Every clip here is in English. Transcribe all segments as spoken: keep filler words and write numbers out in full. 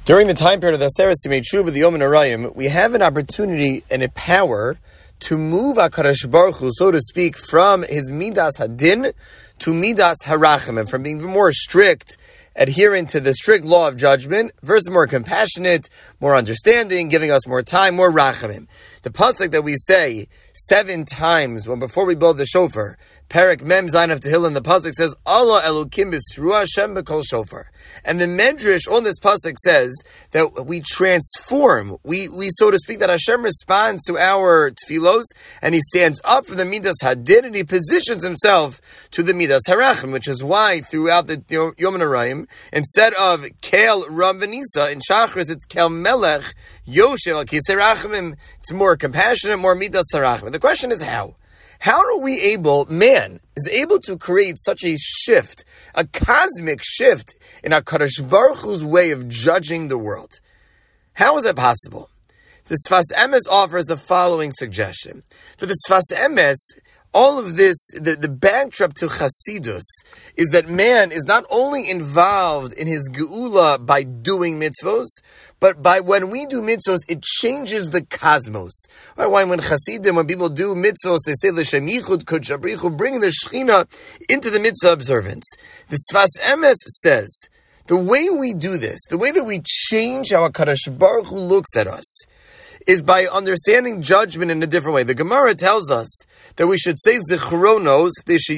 During the time period of the Aseret Yimei Tshuva, the Yom Narayim, we have an opportunity and a power to move HaKadosh Baruch Hu, so to speak, from his Midas Hadin to Midas Harachim, and from being more strict, adherent to the strict law of judgment, versus more compassionate, more understanding, giving us more time, more rachamim. The pasuk that we say seven times when before we blow the shofar, Perek Mem Zayin of Tehillim, the pasuk says, Allah Elokim B'Sruah Hashem B'Kol Shofar. And the Medrash on this pasuk says that we transform, we, we so to speak, that Hashem responds to our tefillos, and he stands up for the Midas Hadin, and he positions himself to the Midas Harachim, which is why throughout the Yom Narayim, instead of Kel Ram V'Nisa, in Shachris it's Kel Melech Yoshev Al Kisei Rachamim. It's more compassionate, more Midas Harachim. The question is how? How are we able, man, is able to create such a shift, a cosmic shift in HaKadosh Baruch Hu's way of judging the world? How is that possible? The Sfas Emes offers the following suggestion. For the Sfas Emes, all of this, the, the backdrop to Chasidus, is that man is not only involved in his geula by doing mitzvos, but by when we do mitzvos, it changes the cosmos. Right? Why when Chasidim, when people do mitzvos, they say l'shem yichud kudshabrichu, bring the Shechina into the mitzvah observance. The Sfas Emes says, the way we do this, the way that we change how HaKadosh Baruch Hu looks at us, is by understanding judgment in a different way. The Gemara tells us that we should say zichronos,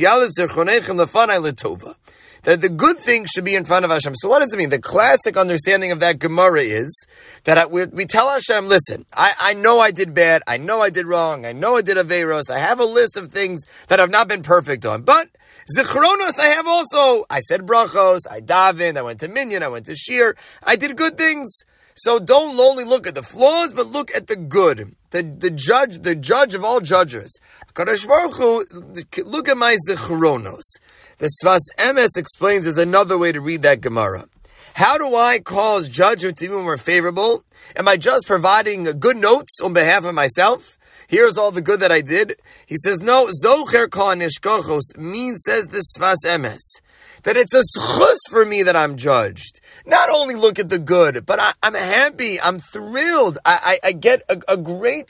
that the good thing should be in front of Hashem. So what does it mean? The classic understanding of that Gemara is that I, we, we tell Hashem, listen, I, I know I did bad, I know I did wrong, I know I did Averos, I have a list of things that I've not been perfect on, but zichronos, I have also, I said brachos, I davened, I went to minyan, I went to shir, I did good things. So don't only look at the flaws, but look at the good. The the judge, the judge of all judges. Kadosh Baruch Hu, look at my zichronos. The Sfas Emes explains there's another way to read that Gemara. How do I cause judgment to be more favorable? Am I just providing good notes on behalf of myself? Here's all the good that I did. He says, no, Zocher Kol Nishkochos means, says the Sfas Emes, that it's a schus for me that I'm judged. Not only look at the good, but I, I'm happy, I'm thrilled. I, I, I get a, a great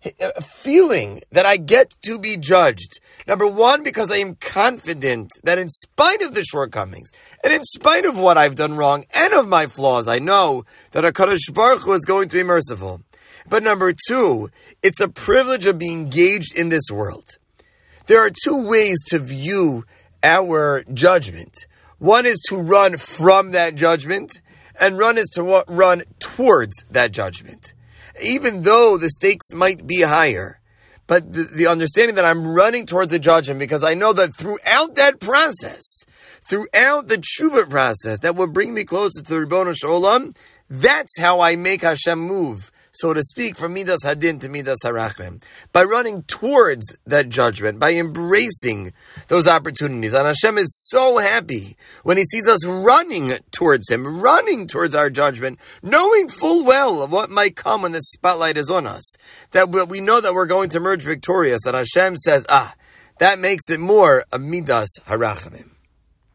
feeling that I get to be judged. Number one, because I am confident that in spite of the shortcomings, and in spite of what I've done wrong, and of my flaws, I know that HaKadosh Baruch Hu is going to be merciful. But number two, it's a privilege of being engaged in this world. There are two ways to view our judgment. One is to run from that judgment, and run is to run towards that judgment. Even though the stakes might be higher, but the, the understanding that I'm running towards a judgment because I know that throughout that process, throughout the tshuva process that will bring me closer to the Ribono Shel Olam, that's how I make Hashem move, so to speak, from Midas Hadin to Midas Harachim. By running towards that judgment, by embracing those opportunities. And Hashem is so happy when He sees us running towards Him, running towards our judgment, knowing full well of what might come when the spotlight is on us. That we know that we're going to emerge victorious, that Hashem says, ah, that makes it more a Midas Harachim.